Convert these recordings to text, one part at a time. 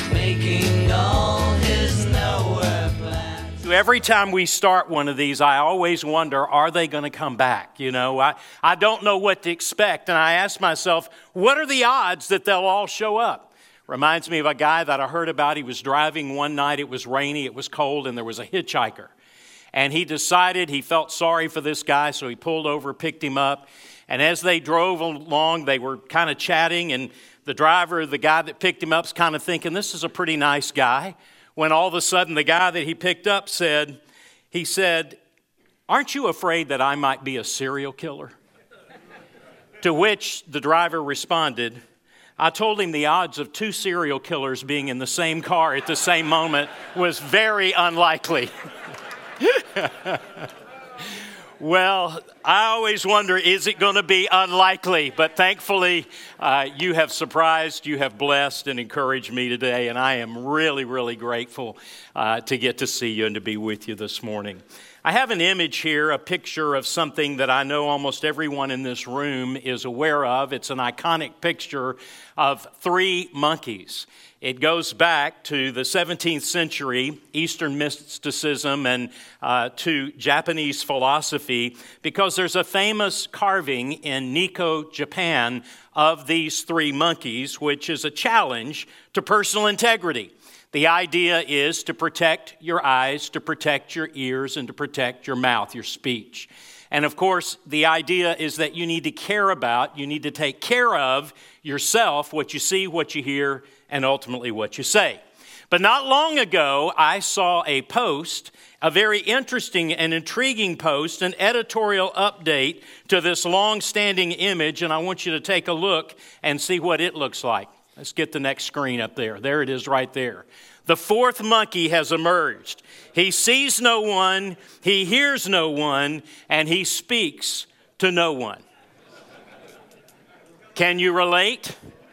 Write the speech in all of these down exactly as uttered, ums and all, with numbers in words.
making all his nowhere plans. Every time we start one of these, I always wonder, are they going to come back? You know, I, I don't know what to expect. And I ask myself, what are the odds that they'll all show up? Reminds me of a guy that I heard about. He was driving one night. It was rainy, it was cold, and there was a hitchhiker. And he decided he felt sorry for this guy, so he pulled over, picked him up. And as they drove along, they were kind of chatting, and the driver, the guy that picked him up, is kind of thinking, this is a pretty nice guy. When all of a sudden the guy that he picked up said, he said, aren't you afraid that I might be a serial killer? To which the driver responded, I told him the odds of two serial killers being in the same car at the same moment was very unlikely. Well, I always wonder, is it going to be unlikely? But thankfully, uh, you have surprised, you have blessed and encouraged me today, and I am really, really grateful uh, to get to see you and to be with you this morning. I have an image here, a picture of something that I know almost everyone in this room is aware of. It's an iconic picture of three monkeys. It goes back to the seventeenth century, Eastern mysticism, and uh, to Japanese philosophy, because there's a famous carving in Nikko, Japan, of these three monkeys, which is a challenge to personal integrity. The idea is to protect your eyes, to protect your ears, and to protect your mouth, your speech. And of course, the idea is that you need to care about, you need to take care of yourself, what you see, what you hear, and ultimately what you say. But not long ago, I saw a post, a very interesting and intriguing post, an editorial update to this long-standing image, and I want you to take a look and see what it looks like. Let's get the next screen up there. There it is right there. The fourth monkey has emerged. He sees no one, he hears no one, and he speaks to no one. Can you relate?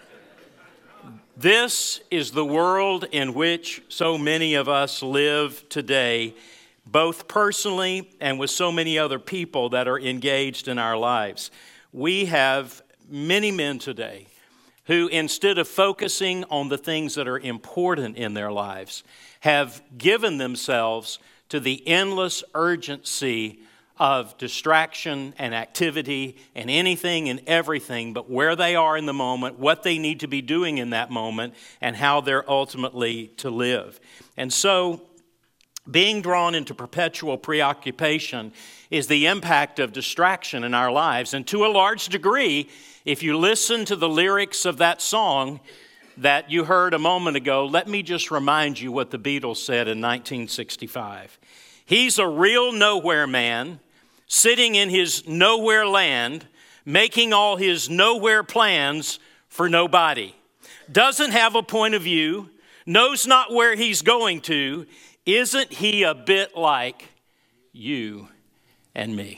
This is the world in which so many of us live today, both personally and with so many other people that are engaged in our lives. We have many men today who, instead of focusing on the things that are important in their lives, have given themselves to the endless urgency of distraction and activity and anything and everything but where they are in the moment, what they need to be doing in that moment, and how they're ultimately to live. And so, being drawn into perpetual preoccupation is the impact of distraction in our lives. And to a large degree, if you listen to the lyrics of that song that you heard a moment ago, let me just remind you what the Beatles said in nineteen sixty-five. He's a real nowhere man, sitting in his nowhere land, making all his nowhere plans for nobody. Doesn't have a point of view, knows not where he's going to. Isn't he a bit like you and me?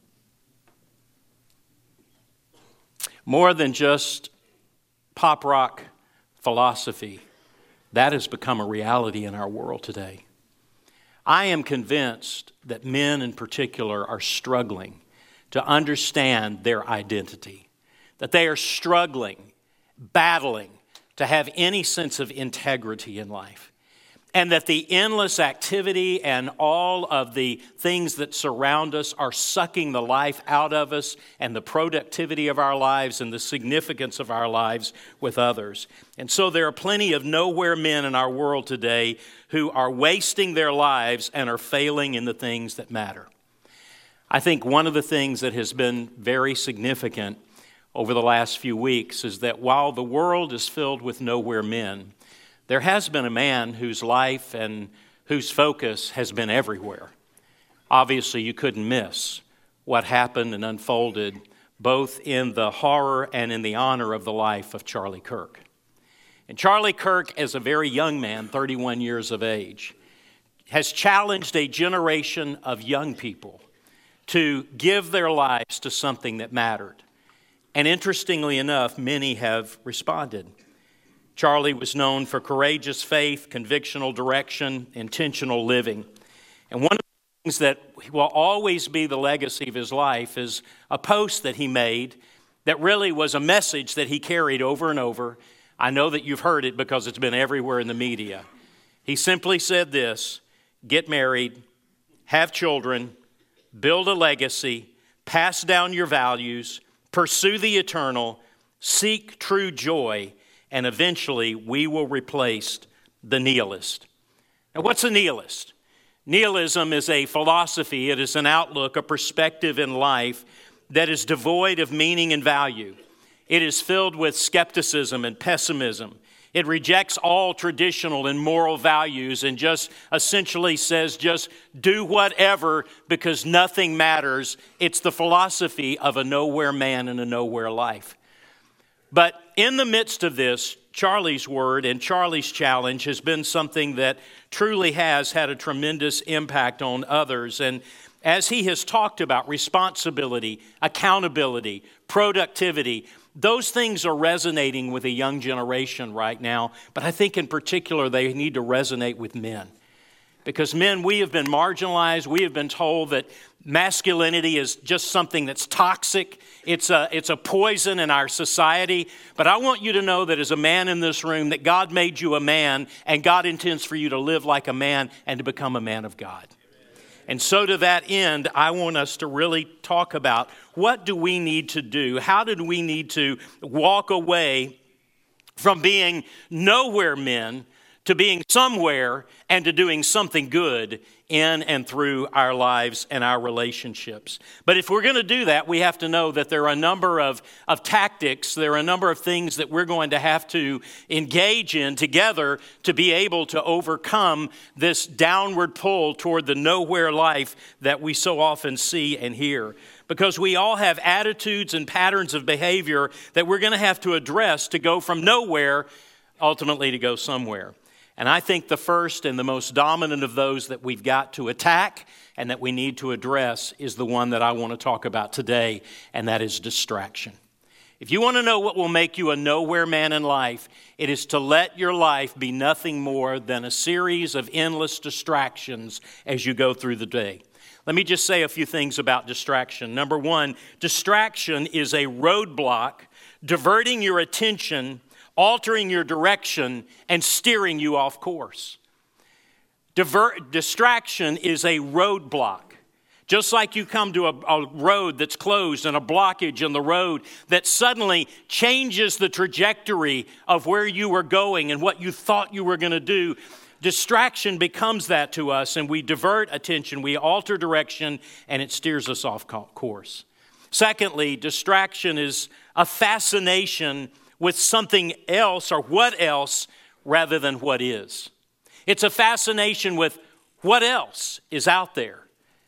More than just pop rock philosophy, that has become a reality in our world today. I am convinced that men in particular are struggling to understand their identity, that they are struggling, battling to have any sense of integrity in life. And that the endless activity and all of the things that surround us are sucking the life out of us and the productivity of our lives and the significance of our lives with others. And so there are plenty of nowhere men in our world today who are wasting their lives and are failing in the things that matter. I think one of the things that has been very significant over the last few weeks is that while the world is filled with nowhere men, there has been a man whose life and whose focus has been everywhere. Obviously, you couldn't miss what happened and unfolded both in the horror and in the honor of the life of Charlie Kirk. And Charlie Kirk, as a very young man, thirty-one years of age, has challenged a generation of young people to give their lives to something that mattered. And interestingly enough, many have responded. Charlie was known for courageous faith, convictional direction, intentional living. And one of the things that will always be the legacy of his life is a post that he made that really was a message that he carried over and over I know that you've heard it because it's been everywhere in the media. He simply said this: get married, have children, build a legacy, pass down your values, pursue the eternal, seek true joy, and eventually we will replace the nihilist. Now, what's a nihilist? Nihilism is a philosophy. It is an outlook, a perspective in life that is devoid of meaning and value. It is filled with skepticism and pessimism. It rejects all traditional and moral values and just essentially says, just do whatever because nothing matters. It's the philosophy of a nowhere man and a nowhere life. But in the midst of this, Charlie's word and Charlie's challenge has been something that truly has had a tremendous impact on others. And as he has talked about responsibility, accountability, productivity, those things are resonating with a young generation right now. But I think in particular they need to resonate with men. Because men, we have been marginalized. We have been told that masculinity is just something that's toxic. It's a, it's a poison in our society. But I want you to know that as a man in this room, that God made you a man, and God intends for you to live like a man and to become a man of God. And so to that end, I want us to really talk about what do we need to do? How did we need to walk away from being nowhere men to being somewhere and to doing something good in and through our lives and our relationships. But if we're going to do that, we have to know that there are a number of, of tactics, there are a number of things that we're going to have to engage in together to be able to overcome this downward pull toward the nowhere life that we so often see and hear. Because we all have attitudes and patterns of behavior that we're going to have to address to go from nowhere ultimately to go somewhere. And I think the first and the most dominant of those that we've got to attack and that we need to address is the one that I want to talk about today, and that is distraction. If you want to know what will make you a nowhere man in life, it is to let your life be nothing more than a series of endless distractions as you go through the day. Let me just say a few things about distraction. Number one, distraction is a roadblock diverting your attention, altering your direction, and steering you off course. Divert, distraction is a roadblock. Just like you come to a, a road that's closed and a blockage in the road that suddenly changes the trajectory of where you were going and what you thought you were going to do. Distraction becomes that to us, and we divert attention, we alter direction, and it steers us off course. Secondly, distraction is a fascination with something else or what else rather than what is. It's a fascination with what else is out there,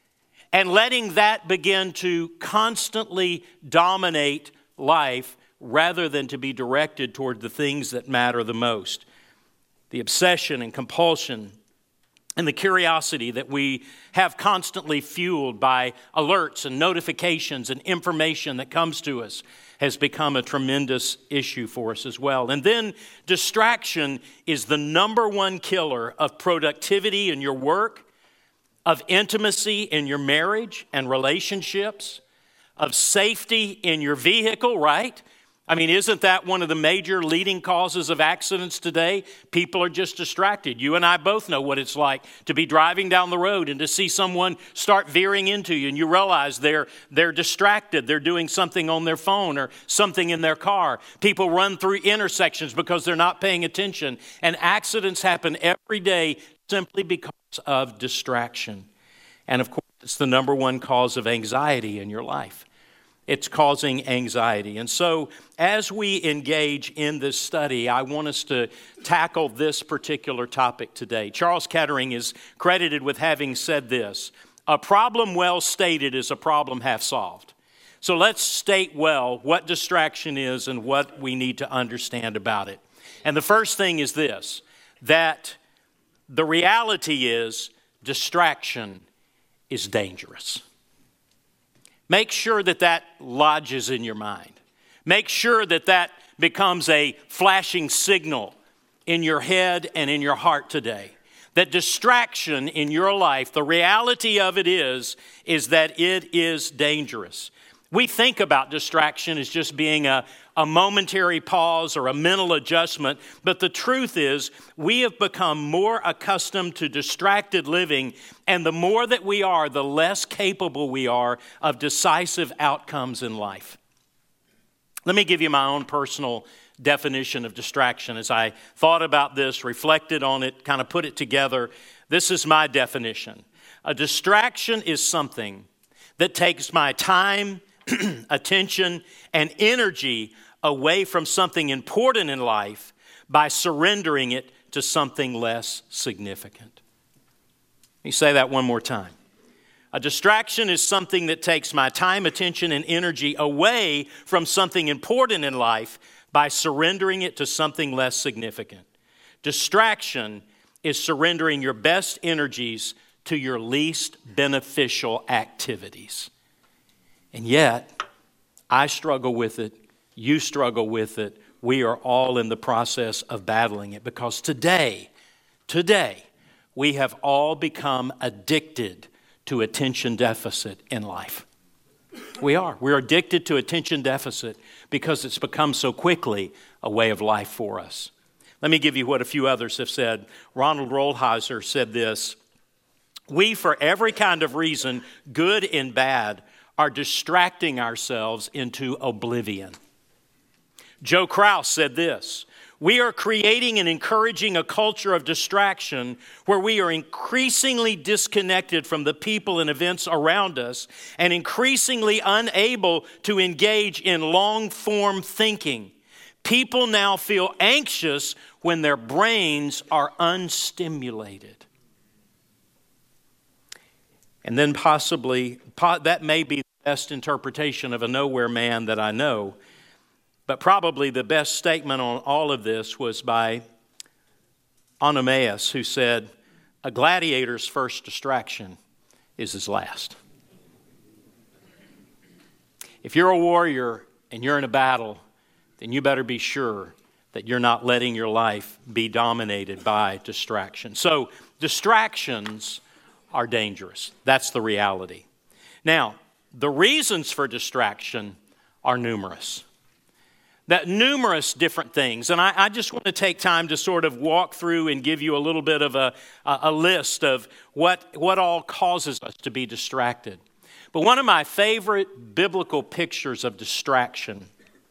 and letting that begin to constantly dominate life rather than to be directed toward the things that matter the most. The obsession and compulsion and the curiosity that we have constantly fueled by alerts and notifications and information that comes to us has become a tremendous issue for us as well. And then distraction is the number one killer of productivity in your work, of intimacy in your marriage and relationships, of safety in your vehicle, right? I mean, isn't that one of the major leading causes of accidents today? People are just distracted. You and I both know what it's like to be driving down the road and to see someone start veering into you, and you realize they're they're distracted. They're doing something on their phone or something in their car. People run through intersections because they're not paying attention. And accidents happen every day simply because of distraction. And of course, it's the number one cause of anxiety in your life. It's causing anxiety. And so as we engage in this study, I want us to tackle this particular topic today. Charles Kettering is credited with having said this: a problem well stated is a problem half solved. So let's state well what distraction is and what we need to understand about it. And the first thing is this, that the reality is distraction is dangerous. Make sure that that lodges in your mind. Make sure that that becomes a flashing signal in your head and in your heart today. That distraction in your life, the reality of it is, is that it is dangerous. We think about distraction as just being a, a momentary pause or a mental adjustment, but the truth is we have become more accustomed to distracted living, and the more that we are, the less capable we are of decisive outcomes in life. Let me give you my own personal definition of distraction. As I thought about this, reflected on it, kind of put it together, this is my definition. A distraction is something that takes my time, attention, and energy away from something important in life by surrendering it to something less significant. Let me say that one more time. A distraction is something that takes my time, attention, and energy away from something important in life by surrendering it to something less significant. Distraction is surrendering your best energies to your least beneficial activities. And yet, I struggle with it, you struggle with it, we are all in the process of battling it because today, today, we have all become addicted to attention deficit in life. We are. We're addicted to attention deficit because it's become so quickly a way of life for us. Let me give you what a few others have said. Ronald Rolheiser said this, "We, for every kind of reason, good and bad, are distracting ourselves into oblivion." Joe Kraus said this, "We are creating and encouraging a culture of distraction where we are increasingly disconnected from the people and events around us and increasingly unable to engage in long-form thinking. People now feel anxious when their brains are unstimulated." And then possibly, that may be the best interpretation of a nowhere man that I know, but probably the best statement on all of this was by Onomaus, who said, "A gladiator's first distraction is his last." If you're a warrior and you're in a battle, then you better be sure that you're not letting your life be dominated by distraction. So distractions are dangerous. That's the reality. Now, the reasons for distraction are numerous. That numerous different things. And I, I just want to take time to sort of walk through and give you a little bit of a, a, a list of what, what all causes us to be distracted. But one of my favorite biblical pictures of distraction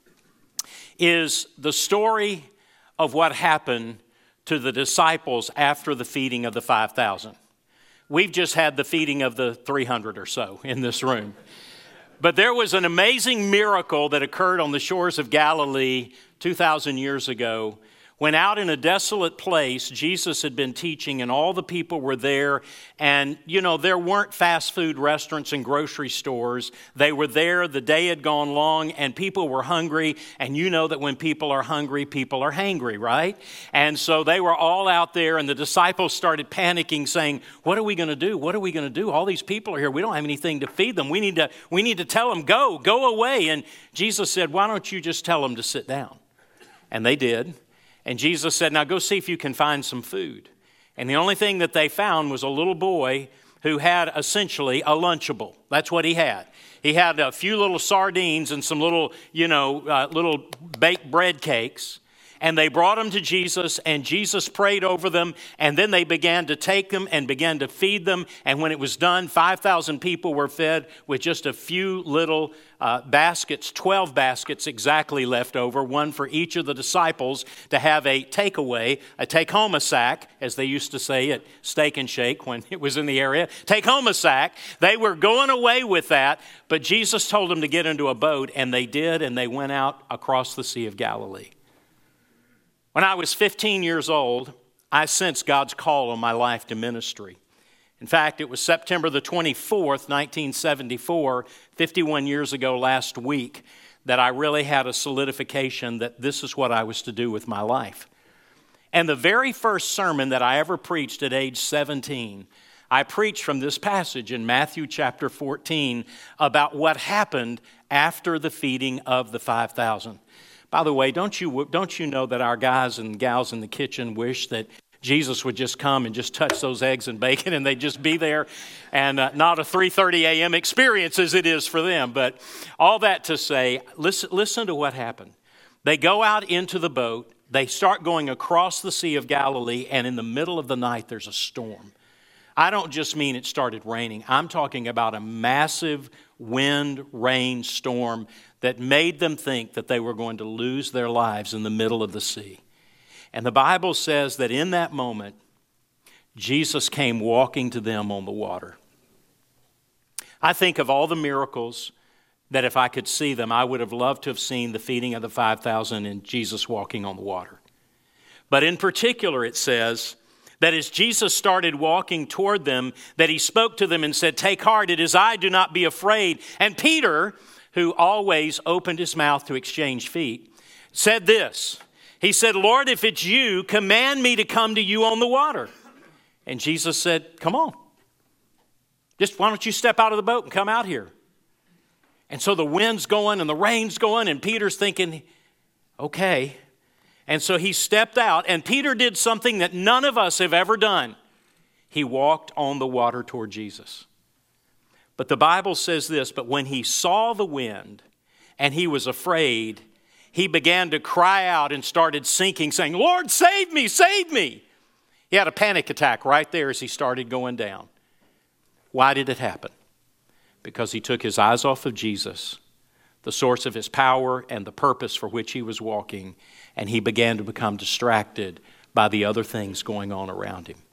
is the story of what happened to the disciples after the feeding of the five thousand. We've just had the feeding of the three hundred or so in this room. But there was an amazing miracle that occurred on the shores of Galilee two thousand years ago when out in a desolate place, Jesus had been teaching and all the people were there. And, you know, there weren't fast food restaurants and grocery stores. They were there. The day had gone long and people were hungry. And you know that when people are hungry, people are hangry, right? And so they were all out there and the disciples started panicking saying, "What are we going to do? What are we going to do? All these people are here. We don't have anything to feed them. We need to, we need to tell them, go, go away." And Jesus said, "Why don't you just tell them to sit down?" And they did. And Jesus said, "Now go see if you can find some food." And the only thing that they found was a little boy who had essentially a Lunchable. That's what he had. He had a few little sardines and some little, you know, uh, little baked bread cakes. And they brought them to Jesus, and Jesus prayed over them, and then they began to take them and began to feed them. And when it was done, five thousand people were fed with just a few little uh, baskets, twelve baskets exactly left over, one for each of the disciples to have a takeaway, a take-home sack, as they used to say at Steak and Shake when it was in the area. Take home a sack. They were going away with that, but Jesus told them to get into a boat, and they did, and they went out across the Sea of Galilee. When I was fifteen years old, I sensed God's call on my life to ministry. In fact, it was September the twenty-fourth, nineteen seventy-four, fifty-one years ago last week, that I really had a solidification that this is what I was to do with my life. And the very first sermon that I ever preached at age seventeen, I preached from this passage in Matthew chapter fourteen about what happened after the feeding of the five thousand. By the way, don't you, don't you know that our guys and gals in the kitchen wish that Jesus would just come and just touch those eggs and bacon, and they'd just be there, and uh, not a three thirty a.m. experience as it is for them. But all that to say, listen, listen to what happened. They go out into the boat. They start going across the Sea of Galilee, and in the middle of the night, there's a storm. I don't just mean it started raining. I'm talking about a massive wind, rain storm that made them think that they were going to lose their lives in the middle of the sea. And the Bible says that in that moment, Jesus came walking to them on the water. I think of all the miracles that if I could see them, I would have loved to have seen the feeding of the five thousand and Jesus walking on the water. But in particular, it says that as Jesus started walking toward them, that he spoke to them and said, "Take heart, it is I, do not be afraid." And Peter, who always opened his mouth to exchange feet, said this. He said, "Lord, if it's you, command me to come to you on the water." And Jesus said, "Come on. Just why don't you step out of the boat and come out here?" And so the wind's going and the rain's going, and Peter's thinking, okay. And so he stepped out, and Peter did something that none of us have ever done. He walked on the water toward Jesus. But the Bible says this, but when he saw the wind and he was afraid, he began to cry out and started sinking, saying, "Lord, save me, save me." He had a panic attack right there as he started going down. Why did it happen? Because he took his eyes off of Jesus, the source of his power and the purpose for which he was walking, and he began to become distracted by the other things going on around him.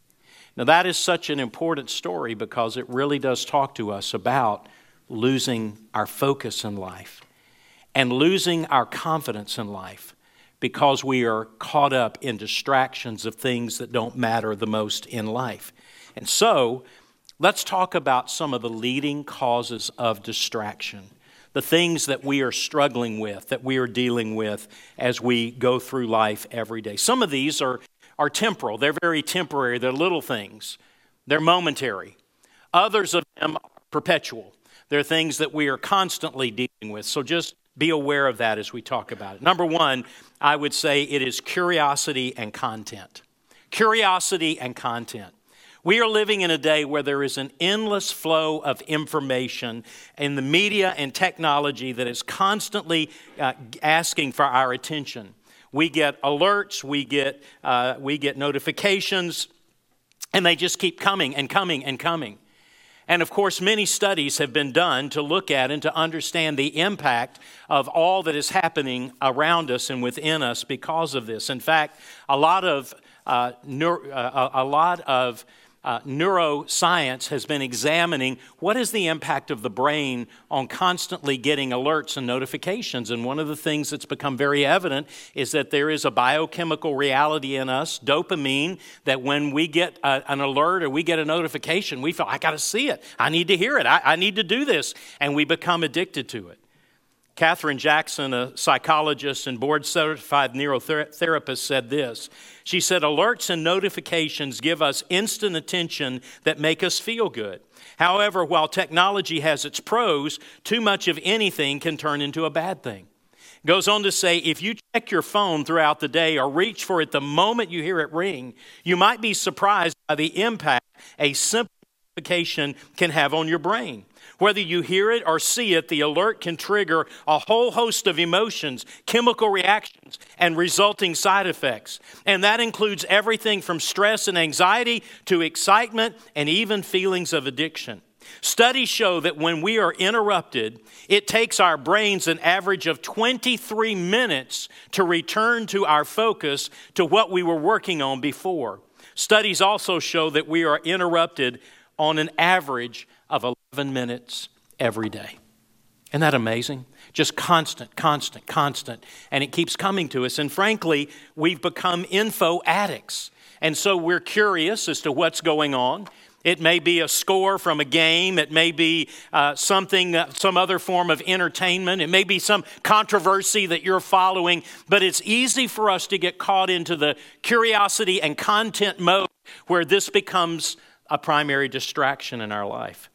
Now that is such an important story because it really does talk to us about losing our focus in life and losing our confidence in life because we are caught up in distractions of things that don't matter the most in life. And so, let's talk about some of the leading causes of distraction, the things that we are struggling with, that we are dealing with as we go through life every day. Some of these are, are temporal. They're very temporary. They're little things. They're momentary. Others of them are perpetual. They're things that we are constantly dealing with. So just be aware of that as we talk about it. Number one, I would say it is curiosity and content. Curiosity and content. We are living in a day where there is an endless flow of information in the media and technology that is constantly uh, asking for our attention. We get alerts, we get, uh, we get notifications, and they just keep coming and coming and coming. And of course, many studies have been done to look at and to understand the impact of all that is happening around us and within us because of this. In fact, a lot of uh, neuro, uh, a lot of Uh, neuroscience has been examining what is the impact of the brain on constantly getting alerts and notifications. And one of the things that's become very evident is that there is a biochemical reality in us, dopamine, that when we get a, an alert or we get a notification, we feel, I got to see it. I need to hear it. I, I need to do this. And we become addicted to it. Katherine Jackson, a psychologist and board-certified neurotherapist, said this. She said, alerts and notifications give us instant attention that make us feel good. However, while technology has its pros, too much of anything can turn into a bad thing. Goes on to say, if you check your phone throughout the day or reach for it the moment you hear it ring, you might be surprised by the impact a simple notification can have on your brain. Whether you hear it or see it, the alert can trigger a whole host of emotions, chemical reactions, and resulting side effects. And that includes everything from stress and anxiety to excitement and even feelings of addiction. Studies show that when we are interrupted, it takes our brains an average of twenty-three minutes to return to our focus to what we were working on before. Studies also show that we are interrupted on an average of eleven minutes every day. Isn't that amazing? Just constant, constant, constant. And it keeps coming to us. And frankly, we've become info addicts. And so we're curious as to what's going on. It may be a score from a game. It may be uh, something, uh, some other form of entertainment. It may be some controversy that you're following. But it's easy for us to get caught into the curiosity and content mode where this becomes a primary distraction in our life.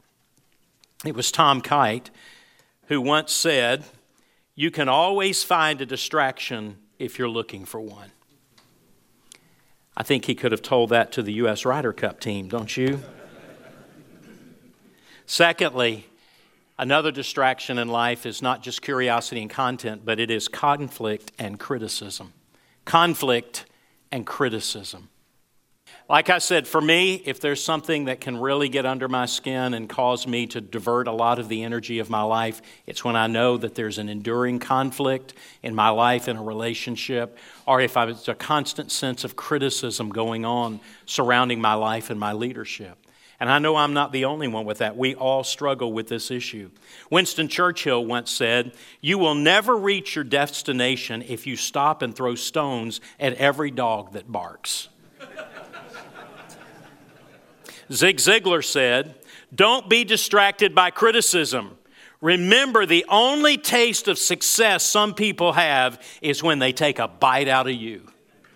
It was Tom Kite who once said, you can always find a distraction if you're looking for one. I think he could have told that to the U S Ryder Cup team, don't you? Secondly, another distraction in life is not just curiosity and content, but it is conflict and criticism. Conflict and criticism. Like I said, for me, if there's something that can really get under my skin and cause me to divert a lot of the energy of my life, it's when I know that there's an enduring conflict in my life, in a relationship, or if there's a constant sense of criticism going on surrounding my life and my leadership. And I know I'm not the only one with that. We all struggle with this issue. Winston Churchill once said, "You will never reach your destination if you stop and throw stones at every dog that barks." Zig Ziglar said, "Don't be distracted by criticism. Remember, the only taste of success some people have is when they take a bite out of you."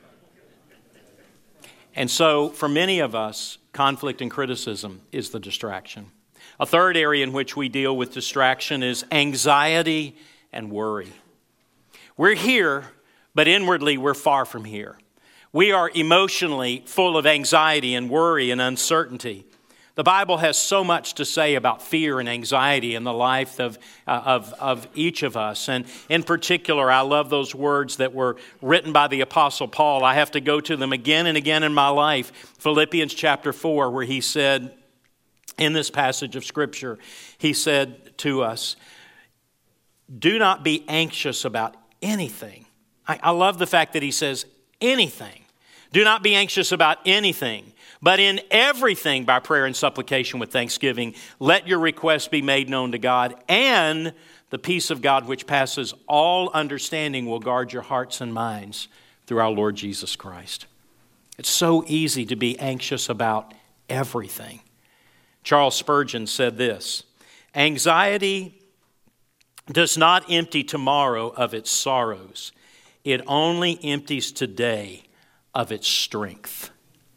And so, for many of us, conflict and criticism is the distraction. A third area in which we deal with distraction is anxiety and worry. We're here, but inwardly we're far from here. We are emotionally full of anxiety and worry and uncertainty. The Bible has so much to say about fear and anxiety in the life of, uh, of, of each of us. And in particular, I love those words that were written by the Apostle Paul. I have to go to them again and again in my life. Philippians chapter four, where he said, in this passage of Scripture, he said to us, "Do not be anxious about anything." I, I love the fact that he says anything. Do not be anxious about anything, but in everything by prayer and supplication with thanksgiving, let your requests be made known to God, and the peace of God which passes all understanding will guard your hearts and minds through our Lord Jesus Christ. It's so easy to be anxious about everything. Charles Spurgeon said this, "Anxiety does not empty tomorrow of its sorrows. It only empties today of its strength."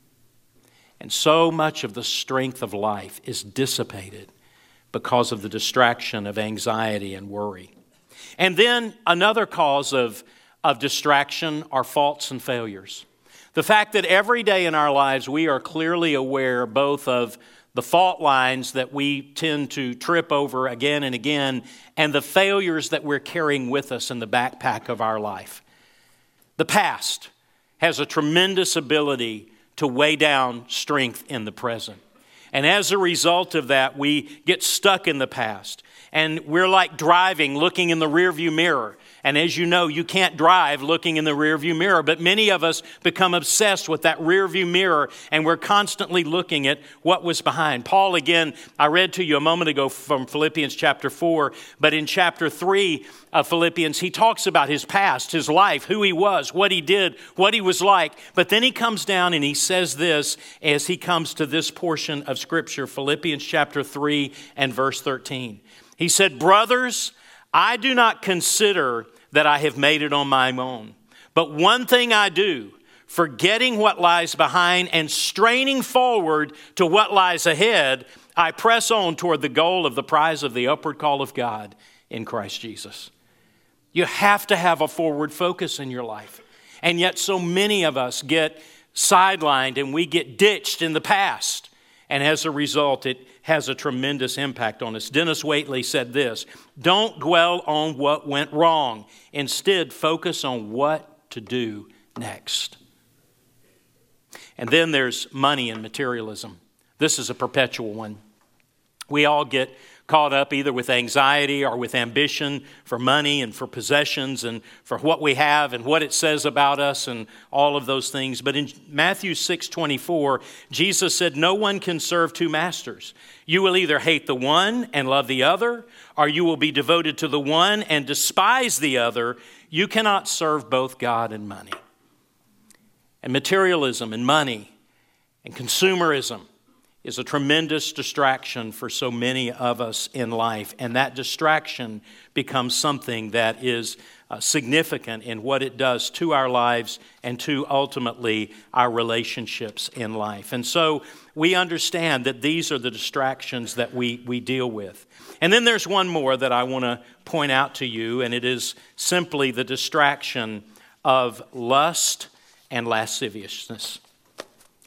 And so much of the strength of life is dissipated because of the distraction of anxiety and worry. And then another cause of, of distraction are faults and failures. The fact that every day in our lives we are clearly aware both of the fault lines that we tend to trip over again and again, and the failures that we're carrying with us in the backpack of our life. The past has a tremendous ability to weigh down strength in the present. And as a result of that, we get stuck in the past. And we're like driving, looking in the rearview mirror. And as you know, you can't drive looking in the rearview mirror. But many of us become obsessed with that rearview mirror, and we're constantly looking at what was behind. Paul, again, I read to you a moment ago from Philippians chapter four. But in chapter three of Philippians, he talks about his past, his life, who he was, what he did, what he was like. But then he comes down and he says this as he comes to this portion of Scripture, Philippians chapter three and verse thirteen. He said, "Brothers, I do not consider that I have made it on my own. But one thing I do, forgetting what lies behind and straining forward to what lies ahead, I press on toward the goal of the prize of the upward call of God in Christ Jesus." You have to have a forward focus in your life. And yet so many of us get sidelined and we get ditched in the past. And as a result, it has a tremendous impact on us. Dennis Waitley said this, "Don't dwell on what went wrong. Instead, focus on what to do next." And then there's money and materialism. This is a perpetual one. We all get caught up either with anxiety or with ambition for money and for possessions and for what we have and what it says about us and all of those things. But in Matthew six twenty-four, Jesus said, "No one can serve two masters. You will either hate the one and love the other, or you will be devoted to the one and despise the other. You cannot serve both God and money." And materialism and money and consumerism is a tremendous distraction for so many of us in life. And that distraction becomes something that is uh, significant in what it does to our lives and to ultimately our relationships in life. And so we understand that these are the distractions that we, we deal with. And then there's one more that I want to point out to you, and it is simply the distraction of lust and lasciviousness.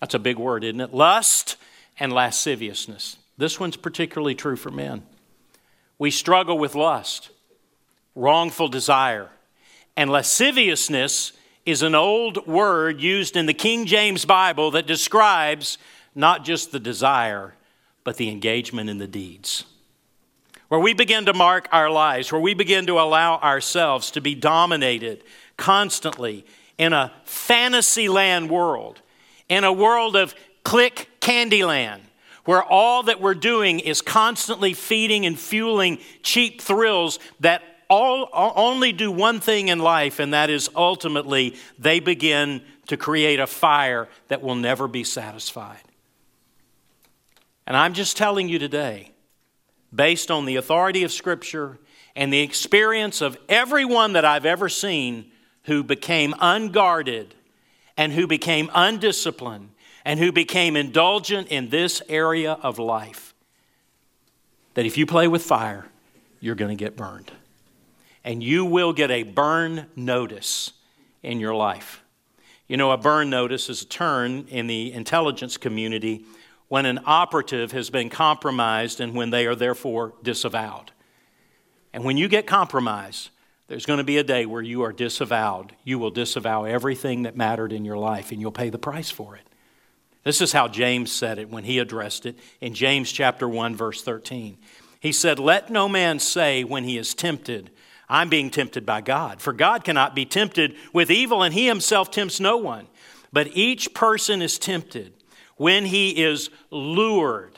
That's a big word, isn't it? Lust and lasciviousness. This one's particularly true for men. We struggle with lust, wrongful desire, and lasciviousness is an old word used in the King James Bible that describes not just the desire, but the engagement in the deeds. Where we begin to mark our lives, where we begin to allow ourselves to be dominated constantly in a fantasy land world, in a world of click candy land, where all that we're doing is constantly feeding and fueling cheap thrills that all only do one thing in life, and that is ultimately they begin to create a fire that will never be satisfied. And I'm just telling you today, based on the authority of Scripture and the experience of everyone that I've ever seen who became unguarded and who became undisciplined and who became indulgent in this area of life, that if you play with fire, you're going to get burned. And you will get a burn notice in your life. You know, a burn notice is a term in the intelligence community when an operative has been compromised and when they are therefore disavowed. And when you get compromised, there's going to be a day where you are disavowed. You will disavow everything that mattered in your life, and you'll pay the price for it. This is how James said it when he addressed it in James chapter one, verse thirteen. He said, "Let no man say when he is tempted, I'm being tempted by God. For God cannot be tempted with evil, and he himself tempts no one. But each person is tempted when he is lured."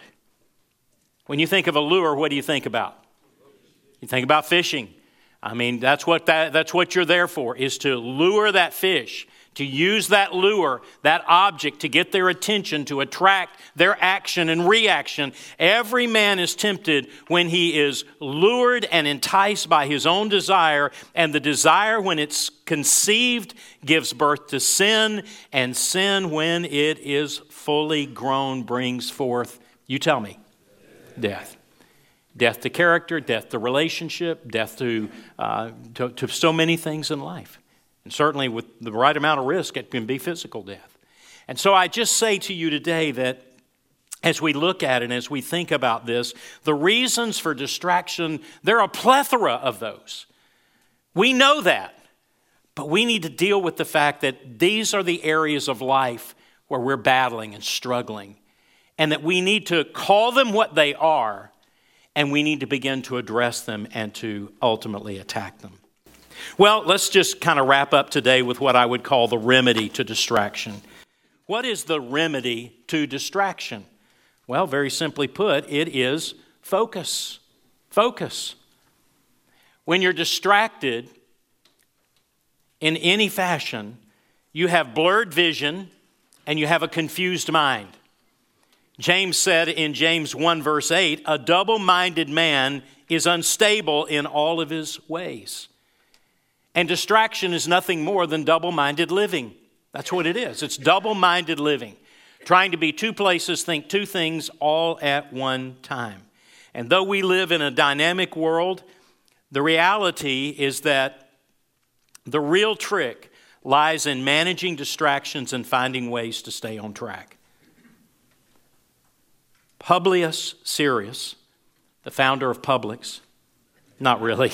When you think of a lure, what do you think about? You think about fishing. I mean, that's what that, that's what you're there for, is to lure that fish, to use that lure, that object to get their attention, to attract their action and reaction. Every man is tempted when he is lured and enticed by his own desire, and the desire, when it's conceived, gives birth to sin, and sin, when it is fully grown, brings forth, you tell me, death. Death to character, death to relationship, death to, uh, to, to so many things in life. And certainly with the right amount of risk, it can be physical death. And so I just say to you today that as we look at it and as we think about this, the reasons for distraction, there are a plethora of those. We know that. But we need to deal with the fact that these are the areas of life where we're battling and struggling. And that we need to call them what they are, and we need to begin to address them and to ultimately attack them. Well, let's just kind of wrap up today with what I would call the remedy to distraction. What is the remedy to distraction? Well, very simply put, it is focus. Focus. When you're distracted in any fashion, you have blurred vision and you have a confused mind. James said in James one verse eight, "A double-minded man is unstable in all of his ways." And distraction is nothing more than double-minded living. That's what it is. It's double-minded living. Trying to be two places, think two things all at one time. And though we live in a dynamic world, the reality is that the real trick lies in managing distractions and finding ways to stay on track. Publius Sirius, the founder of Publix, not really.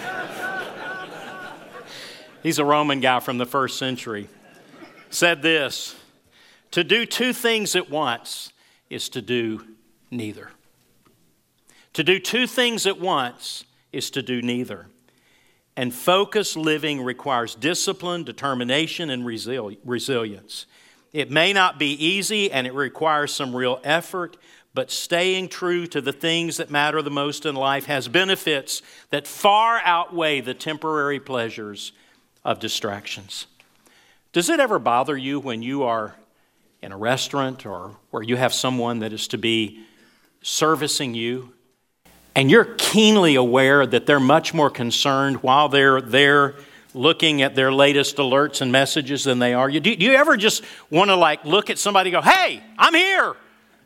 He's a Roman guy from the first century, said this: "To do two things at once is to do neither." To do two things at once is to do neither. And focused living requires discipline, determination, and resili- resilience. It may not be easy, and it requires some real effort, but staying true to the things that matter the most in life has benefits that far outweigh the temporary pleasures of distractions. Does it ever bother you when you are in a restaurant or where you have someone that is to be servicing you, and you're keenly aware that they're much more concerned while they're there looking at their latest alerts and messages than they are? You, do, do you ever just want to like look at somebody and go, "Hey, I'm here"?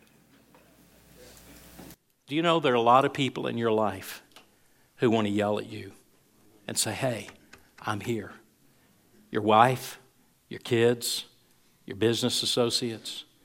Do you know there are a lot of people in your life who want to yell at you and say, "Hey, I'm here"? Your wife, your kids, your business associates,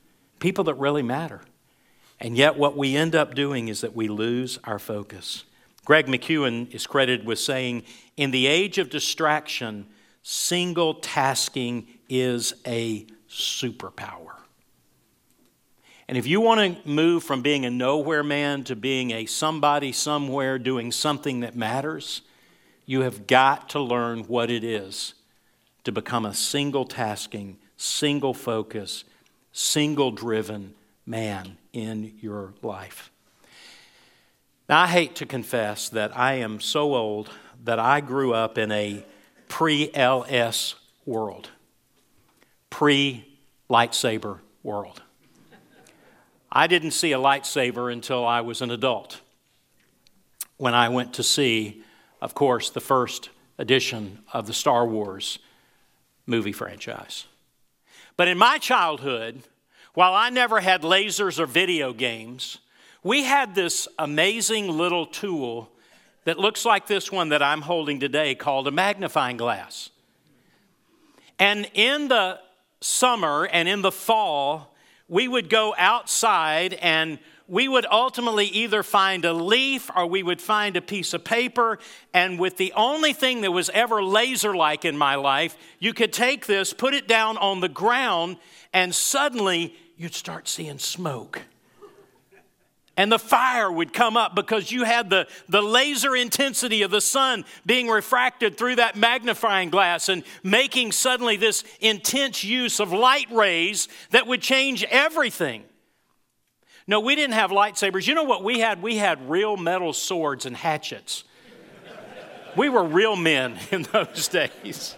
people that really matter. And yet what we end up doing is that we lose our focus. Greg McKeown is credited with saying, in the age of distraction, single tasking is a superpower. And if you want to move from being a nowhere man to being a somebody somewhere doing something that matters, you have got to learn what it is to become a single tasking, single focus, single driven man in your life. Now, I hate to confess that I am so old that I grew up in a pre-L S world, pre-lightsaber world. I didn't see a lightsaber until I was an adult, when I went to see, of course, the first edition of the Star Wars movie franchise. But in my childhood, while I never had lasers or video games, we had this amazing little tool that looks like this one that I'm holding today called a magnifying glass. And in the summer and in the fall, we would go outside and we would ultimately either find a leaf or we would find a piece of paper. And with the only thing that was ever laser-like in my life, you could take this, put it down on the ground, and suddenly you'd start seeing smoke. And the fire would come up because you had the, the laser intensity of the sun being refracted through that magnifying glass and making suddenly this intense use of light rays that would change everything. No, we didn't have lightsabers. You know what we had? We had real metal swords and hatchets. We were real men in those days.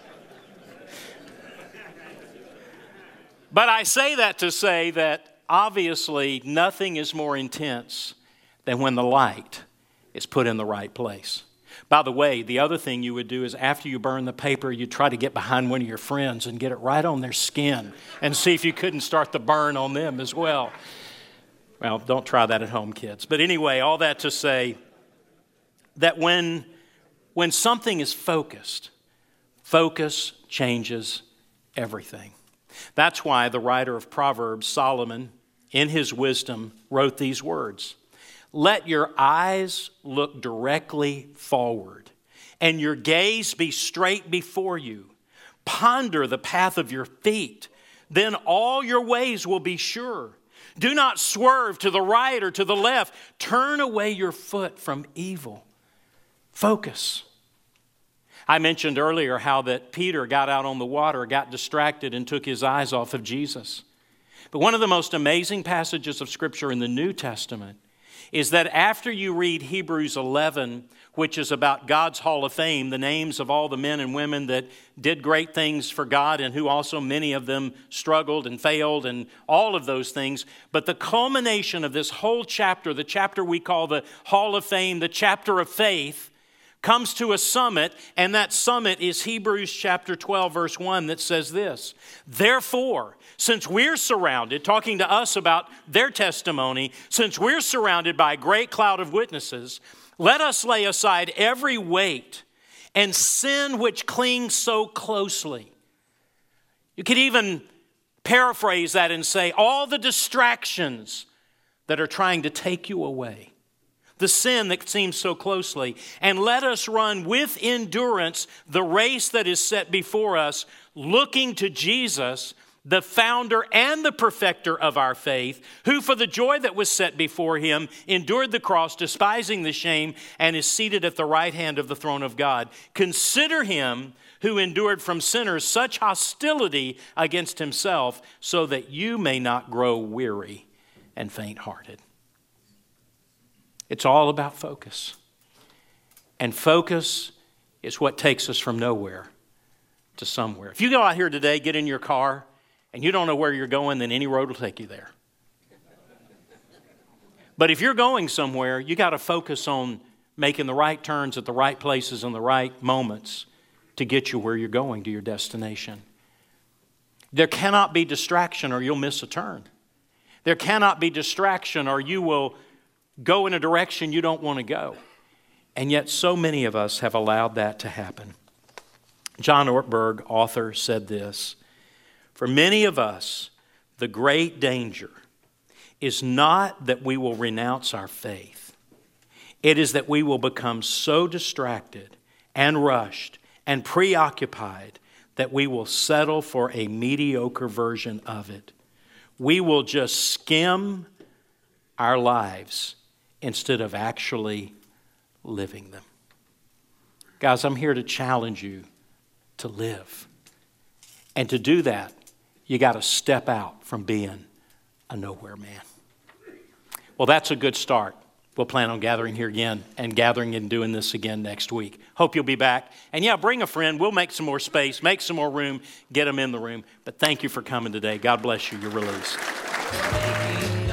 But I say that to say that obviously, nothing is more intense than when the light is put in the right place. By the way, the other thing you would do is after you burn the paper, you try to get behind one of your friends and get it right on their skin and see if you couldn't start the burn on them as well. Well, don't try that at home, kids. But anyway, all that to say that when, when something is focused, focus changes everything. That's why the writer of Proverbs, Solomon, in his wisdom, wrote these words. Let your eyes look directly forward, and your gaze be straight before you. Ponder the path of your feet, then all your ways will be sure. Do not swerve to the right or to the left. Turn away your foot from evil. Focus. I mentioned earlier how that Peter got out on the water, got distracted, and took his eyes off of Jesus. But one of the most amazing passages of Scripture in the New Testament is that after you read Hebrews eleven, which is about God's Hall of Fame, the names of all the men and women that did great things for God and who also many of them struggled and failed and all of those things. But the culmination of this whole chapter, the chapter we call the Hall of Fame, the chapter of faith, comes to a summit, and that summit is Hebrews chapter twelve, verse one, that says this. Therefore, since we're surrounded, talking to us about their testimony, since we're surrounded by a great cloud of witnesses, let us lay aside every weight and sin which clings so closely. You could even paraphrase that and say, all the distractions that are trying to take you away. The sin that seems so closely, and let us run with endurance the race that is set before us, looking to Jesus, the founder and the perfecter of our faith, who for the joy that was set before him endured the cross, despising the shame, and is seated at the right hand of the throne of God. Consider him who endured from sinners such hostility against himself, so that you may not grow weary and faint-hearted. It's all about focus. And focus is what takes us from nowhere to somewhere. If you go out here today, get in your car, and you don't know where you're going, then any road will take you there. But if you're going somewhere, you got to focus on making the right turns at the right places in the right moments to get you where you're going, to your destination. There cannot be distraction or you'll miss a turn. There cannot be distraction or you will go in a direction you don't want to go. And yet so many of us have allowed that to happen. John Ortberg, author, said this, for many of us, the great danger is not that we will renounce our faith. It is that we will become so distracted and rushed and preoccupied that we will settle for a mediocre version of it. We will just skim our lives instead of actually living them. Guys, I'm here to challenge you to live. And to do that, you got to step out from being a nowhere man. Well, that's a good start. We'll plan on gathering here again and gathering and doing this again next week. Hope you'll be back. And yeah, bring a friend. We'll make some more space, make some more room, get them in the room. But thank you for coming today. God bless you. You're released.